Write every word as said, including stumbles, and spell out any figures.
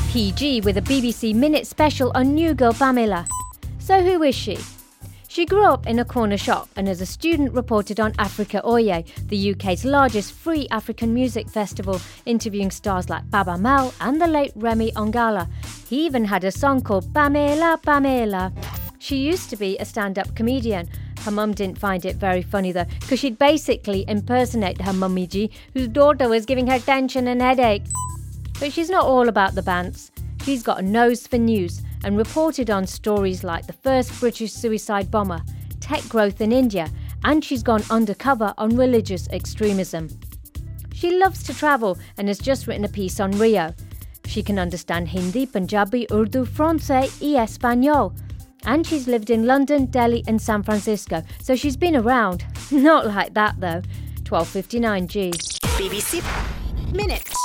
P G with a B B C Minute special on new girl Pamela. So who is she? She grew up in a corner shop and as a student reported on Africa Oye, the U K's largest free African music festival, interviewing stars like Baba Mal and the late Remy Ongala. He even had a song called Pamela, Pamela. She used to be a stand-up comedian. Her mum didn't find it very funny though, because she'd basically impersonate her mummy G, whose daughter was giving her tension and headache. But she's not all about the bants. She's got a nose for news and reported on stories like the first British suicide bomber, tech growth in India, and she's gone undercover on religious extremism. She loves to travel and has just written a piece on Rio. She can understand Hindi, Punjabi, Urdu, Francais y Espanol. And she's lived in London, Delhi and San Francisco, so she's been around. Not like that though. twelve fifty-nine G. B B C Minute.